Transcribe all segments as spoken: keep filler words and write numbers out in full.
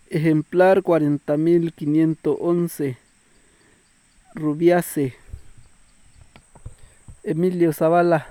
ejemplar cuarenta mil quinientos once, Rubiace, Emilio Zavala.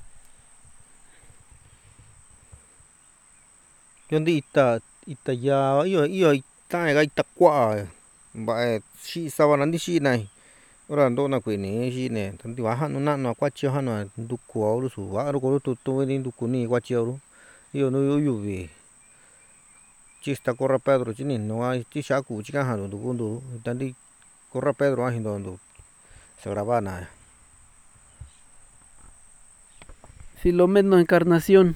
Yondi ita ita ya iyo iyo ita ga ita kwa ba shi sabana ndi shi này ora ndo na kwe ni shi ne tanti wa hanu na no kwa chi hanu nduku auru su wa ro ko to to ni nduku ni kwa chi auru iyo no yo yuvi chista corra Pedro chini no ai ti shaku chika hanu nduku ndu tanti corra Pedro a hindo ndu se graba na Filomeno Encarnación.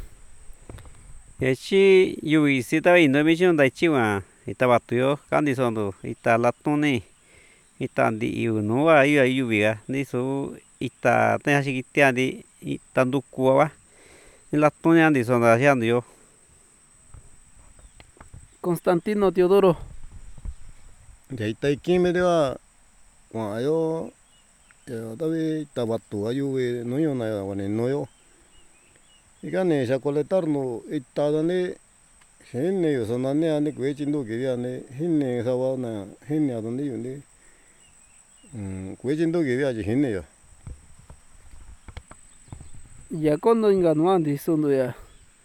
Echi yui sita ino mission da chiwa ita batuyo kandi sondo ita latone ita ndi iu no wa yu ayu biga ni so ita te hashi kitia di ita nduku wa ni latone andi sondo haciendo yo. Constantino Teodoro. Ya ita ikime de wa wa yo ya tabi tabatu ayu no yo na wa ne no yo igane sa coletar no ita dane hinne yo so nane ane kwe chindo ke ya ne hinne sa wa na hinne adonde yo ne mm kwe chindo ke ya hinne yo Ya kondo inga no andi sondo ya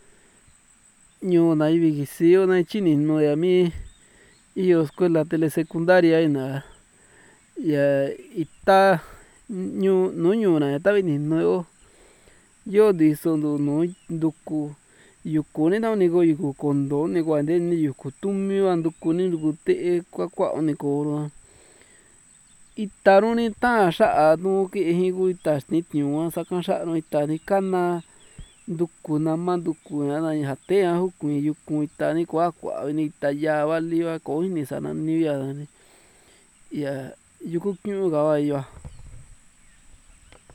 ñu na ibi gisio na chini no ya mi iyo escuela telesecundaria ina ya ita ñu no ñu na tabi ni no yo di sondo no nduku yuku ni na ni go yuku kondo ni go ande ni yuku tumi wa nduku ni nduku te kwa kwa ni ko ro ita ro ni ta sha nu ki ji gu ita ni tiñu sa kan sha no ita ni kana nduku nama nduku na ja te a juku yuku ita ni kua kua ni ita ya vali va ko ni sa na ni ya ni ya yuku kyu ga va yo.